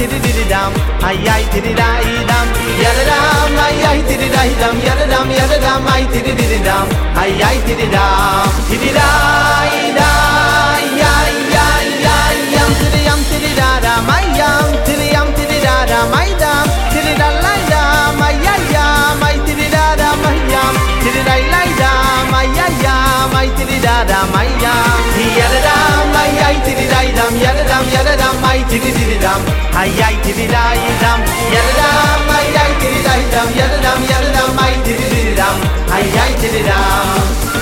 tirididam, ay ay tirididam, yadadam, ay ay tirididam, yadadam, yadadam, ay tirididam, ay ay tiridam, tirididam, ay ay ay yam tiridam, tirididam, ay yam tiridam, tirididam, ay dam, tirididam, ay ay yam, ay tirididam, ay yam, tirididam, ay ay yam, ay tirididam, ay yam, yadadam, ay ay tirididam, yadadam, yadadam, ay tirididam, ay ay tirididam, yadadam, ay ay tirididam, yadadam, yadadam, ay tirididam, ay ay tirididam.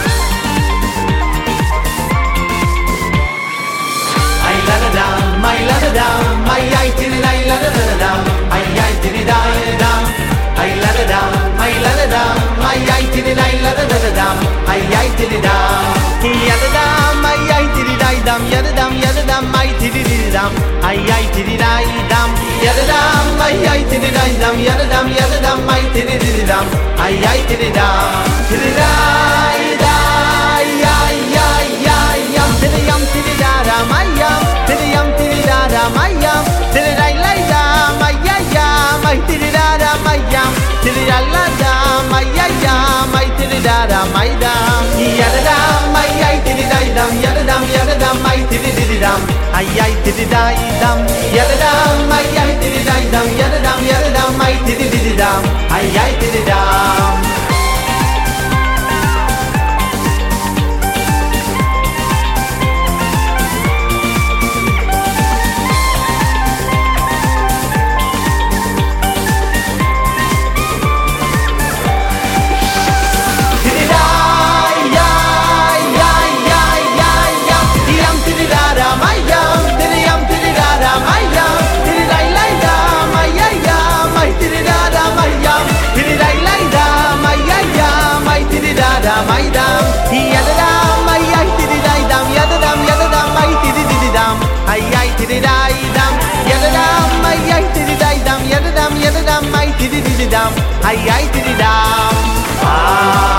Ay la da dam, ay ay tiridai la da dam, ay ay tiridai dam, ay la da dam, ay la da dam, ay ay tiridai la da dam, ay ay tiridam, ya da dam, ay ay tiridai dam, ya da dam, ya da dam, ay tiridam, ay ay tiridai dam, ya da dam, ay ay tiridai dam, ya da dam, ya da dam, ay tiridam, ay ay tiridam, tiridai dai ay ay ay yam tiridam, tiridam, ay yam tiridam, tiridam, ay yam tiridai lai dam, ay ay yam, ay tiridam, ay yam tiridai la dam, ay ay yam, ay tiridam, ay dam, ya da dam, ay ay tiridai dam, ya da dam, ya da dam, ay tiridam, ay ay tiridai dam, ya da dam, ay ay tiridai dam, ya da dam, ya da dam, ay tiridam, ay ay tiridam. Ay ay tiridam, ay ay tiridam,